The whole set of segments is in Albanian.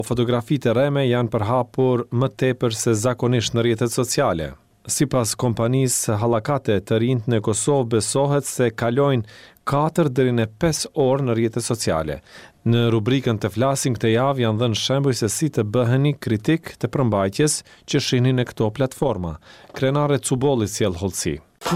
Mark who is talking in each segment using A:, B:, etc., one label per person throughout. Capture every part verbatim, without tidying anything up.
A: Fotografitë e reme janë përhapur më tepër se zakonisht në rrjetet sociale. Sipas kompanisë Hallakate të rinjt në Kosovë besohet se kalojnë katër deri në pesë orë në rrjetet sociale. Në rubrikën të flasin këtë javë janë dhënë shembuj se si të bëheni kritik të përmbajtjes që shihni në këto platforma. Krenare Cubolli sjell hollësi.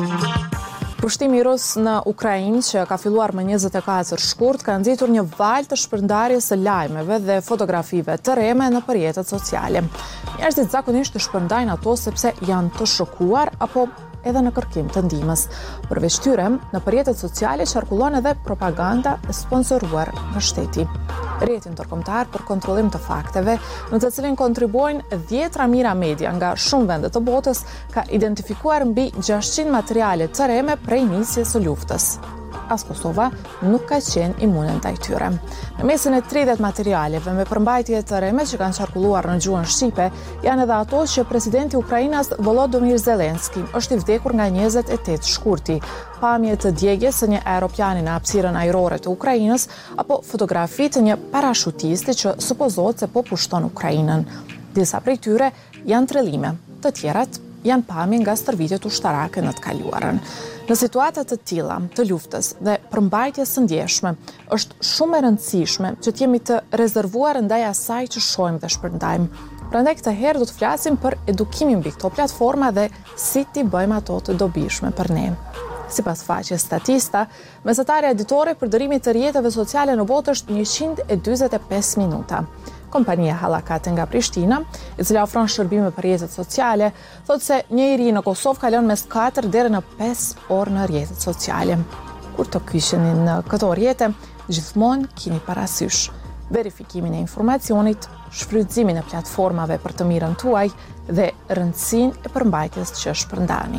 B: Pushtimi rus në Ukrainë, që ka filluar më njëzet e katër shkurt, ka nxitur një valë të shpërndarjes së lajmeve dhe fotografive të reme në rrjetet sociale. Njerëzit zakonisht të shpërndajnë ato sepse janë të shokuar apo edhe në kërkim të ndihmës. Përveç tyre, në rrjetet sociale qarkullon edhe propaganda e sponsoruar nga shteti. Rrjeti ndërkombëtar për kontrollim të fakteve, në të cilin kontribuojnë dhjetra mijëra media nga shumë vende të botës, ka identifikuar mbi gjashtëqind materiale të reme prej nisjes së luftës. As Kosova nuk ka qenë imune ndaj tyre. Në mesin e tridhjetë materialeve me përmbajtje të reme që kanë qarkulluar në gjuhën shqipe, janë edhe ato që presidenti i Ukrainës Volodymyr Zelensky është i vdekur nga njëzet e tetë shkurti, pamje të djegjes së një aeroplani në hapësirën ajrore të Ukrainës apo fotografi të një parashutisti që supozohet se po pushton Ukrainën. Disa prej tyre janë trellime, të tjerat janë pamje nga stërvitjet ushtarake në të kaluarën. Në situata të tilla të luftës dhe përmbajtjes së ndjeshme, është shumë e rëndësishme që të jemi të rezervuar ndaj asaj që shohim dhe shpërndajmë. Prandaj këtë herë do të flasim për edukimin mbi këto platforma dhe si t'i bëjmë ato të dobishme për ne. Sipas faqes Statista, mesatarja editore e përdorimit të rrjeteve sociale në botë është njëqind e dyzet e pesë minuta. Kompania Hallakate nga Prishtina, e cila ofron shërbime për rrjetet sociale, thotë se njëri në Kosovë kalon mes katër deri në pesë orë në rrjetet sociale. Kur të kysheni në këto rrjete, gjithmonë keni parasysh verifikimin e informacionit, shfrytëzimin e platformave për të mirën tuaj dhe rëndësinë e përmbajtjes që shpërndani.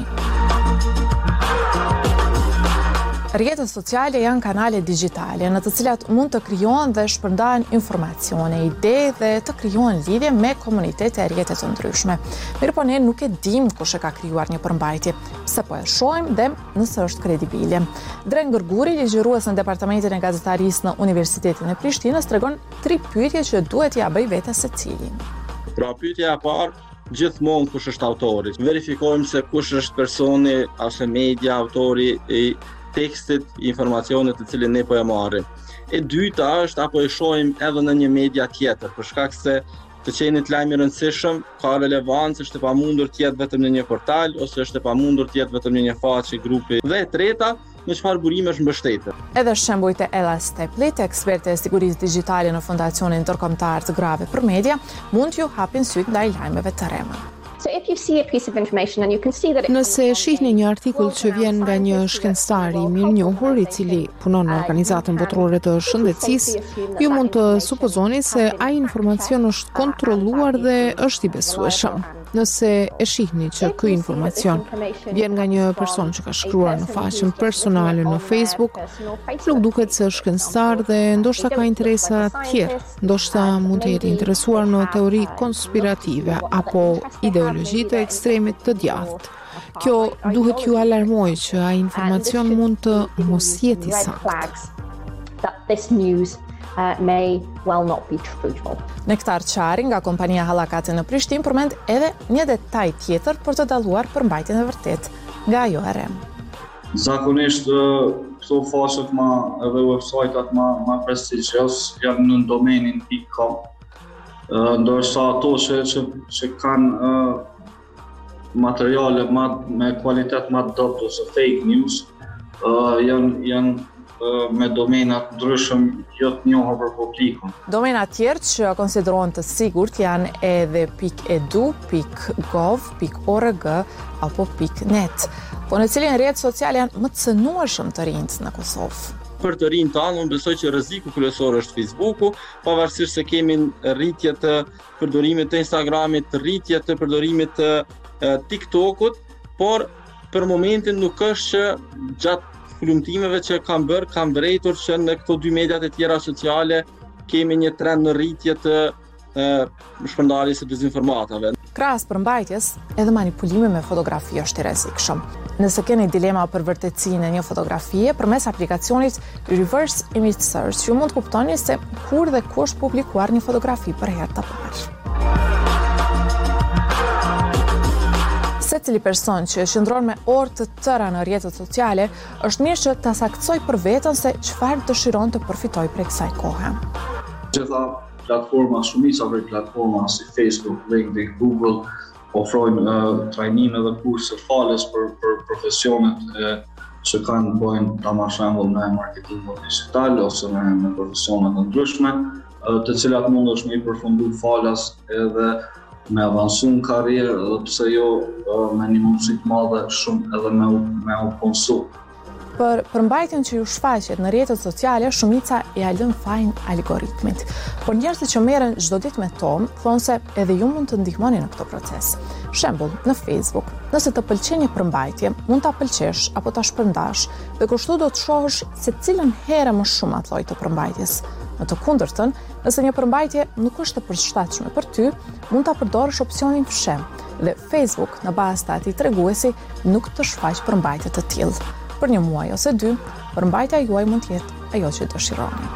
B: Rrjetet sociale janë kanale digjitale në të cilat mund të krijohen dhe shpërndahen informacione, ide dhe të krijohen lidhje me komunitete e rrjete të ndryshme. Mirë po ne nuk e dim kush e ka krijuar një përmbajtje, pse po e shohim dhe nëse është kredibile. Dren Gërguri, ligjërues në Departamentin e Gazetarisë në Universitetin e Prishtinës, tregon tri pyetje që duhet ja bëj vetes secili.
C: Pra pyetja e parë, gjithmonë kush është autori. Verifikojmë se kush është personi ose media, autori i tekstit, informacionet të cilin ne po e marrim. E dyta është apo e shohim edhe në një media tjetër, për shkak se të qenit lajm i rëndësishëm ka relevancë, është e pamundur të jetë vetëm në një portal ose është e pamundur të jetë vetëm në një faqe grupi. Dhe e treta, në çfarë burime është mbështetur.
B: Edhe shembujt e Ella Steplit, eksperte e sigurisë digjitale në Fondacionin Ndërkombëtar të Grave për Media, mund t'ju hapin syt ndaj lajmeve të rema.
D: Nëse shihni një artikull që vjen nga një shkencëtar i mirënjohur i cili punon në organizatën botërore të shëndetësisë, ju mund të supozoni se ai informacion është kontrolluar dhe është i besueshëm. Nëse e shihni që ky informacion vjen nga një person që ka shkruar në faqen personale në Facebook, nuk duket se është shkencëtar dhe ndoshta ka interesa të tjera, ndoshta mund të jetë interesuar në teori konspirative apo ideologji të ekstremit të djathtë. Kjo duhet ju alarmoj që ai informacion mund të mos jetë i saktë.
E: Uh, may well not be truthful.
B: Nektar Qari nga kompania Hallakate në Prishtinë përmend edhe një detaj tjetër për të dalluar përmbajtjen e vërtet nga ajo e rem.
F: Zakonisht këto faqet ma edhe websajtat ma, ma prestigjos janë në domenin .com. Ndërsa ato që, që, që kanë uh, materiale ma, me kualitet ma dobët ose fake news uh, janë, janë me domenat ndryshëm jo të njohur për publikun.
B: Domena tjerë që konsiderohen të sigurt janë edhe .edu, .gov, .org apo .net. Po në cilin rrjet social janë më të cënueshëm të rinjt në Kosovë.
C: Për të rinjt tanë, unë besoj që rreziku kryesor është Facebooku, pavarësisht se kemi rritje të përdorimit të Instagramit, rritje të përdorimit të TikTokut, por për momentin nuk është që gjatë kulumtimeve që kam bërë, kam vërejtur që në këto dy mediat e tjera sociale kemi një trend në rritje të e, shpërndarjes së dezinformatave.
B: Krahas përmbajtjes, edhe manipulimi me fotografi është i rrezikshëm. Nëse keni dilema për vërtetësinë e një fotografie, përmes aplikacionit Reverse Image Search, ju mund të kuptoni se kur dhe ku është publikuar një fotografi për herë të parë. Secili person që qëndron me orë të tëra në rrjetet sociale, është mirë që ta saktësoj për veten se çfarë dëshiron të përfitojë prej kësaj kohe.
F: Gjitha platforma, shumica prej platforma si Facebook, LinkedIn, Google ofrojnë uh, trajnime dhe kurse fales për, për profesionet e, që kanë bojnë ta ma shembull me marketing digital ose me, me profesionet të ndryshme, uh, të cilat mund është me i përfundu falas edhe me avansu në karrierë edhe pse jo uh, me një mundësi të madhe shumë edhe me u, me u konsu.
B: Për përmbajtjen që ju shfaqet në rrjetet sociale, shumica ja lën fajin algoritmit. Por njerëzit që merren çdo ditë me to, thonë se edhe ju mund të ndihmoni në këtë proces. Shembull, në Facebook, nëse të pëlqen një përmbajtje, mund ta pëlqesh apo ta shpërndash, dhe kështu do të shohësh se cilën herë më shumë atë lloj të përmbajtjes. Në të kundërtën, nëse një përmbajtje nuk është e përshtatshme për ty, mund ta përdorësh opsionin fshem, dhe Facebook, në bazë të atij treguesi, nuk të shfaq përmbajtje të tillë. Për një muaj ose dy, përmbajtja juaj mund të jetë ajo që dëshironi.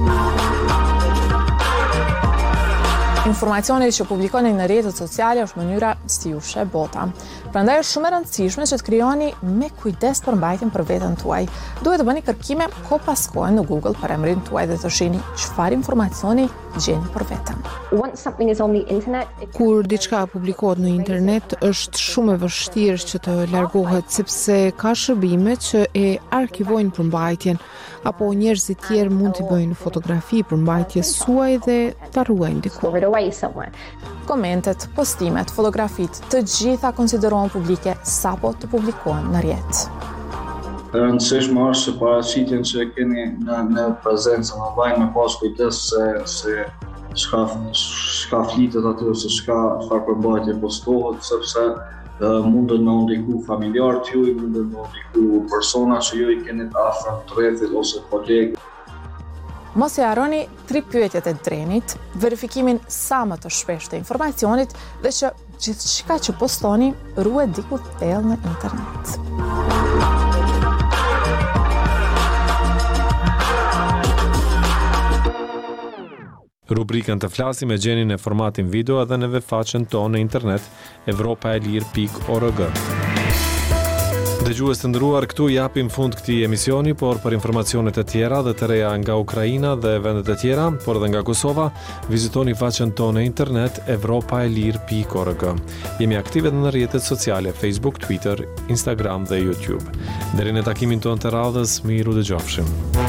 B: Informacioni që publikoni në rrjetet sociale është mënyra si ju sheh bota. Prandaj është shumë e rëndësishme që të krijoni me kujdes përmbajtjen për veten tuaj. Duhet të bëni kërkime kohë pas kohe në Google për emrin tuaj dhe të shihni çfarë informacioni gjeni për veten.
E: Once something is on the internet, it...
D: Kur diçka publikohet në internet, është shumë e vështirë që të largohet sepse ka shërbime që e arkivojnë përmbajtjen, apo njerëzit tjerë mund t'i bëjnë fotografi përmbajtjes suaj dhe ta ruajnë diku.
E: store it away somewhere.
B: Komentet, postimet, fotografit, të gjitha konsiderohen publike sapo të publikohen në rrjet.
F: E rëndësishme është që paraqitjen që e keni në, në prezencën online me pas kujdes se, se shka, shka flitet aty ose shka çfarë përmbajtje postohet, sepse uh, mundet me ndiku familjarët juaj, mundet me ndiku persona që ju i keni të afër të rrethit ose kolegë.
B: Mos e harroni tri pyetjet e drenit, verifikimin sa më të shpeshtë të informacionit dhe që gjithçka që postoni ruhet diku thellë në internet.
A: Rubrikën Të flasim e gjeni në formatin video edhe në faqen tonë në internet evropaelir pikë org. Dëgjues të nderuar, këtu japim fund këtij emisioni, por për informacionet e tjera dhe të reja nga Ukraina dhe vendet e tjera, por edhe nga Kosova, vizitoni faqen tonë në internet evropaelir pikë org. Jemi aktive në rrjetet sociale Facebook, Twitter, Instagram dhe YouTube. Deri në takimin tonë të radhës, miru dëgjofshim.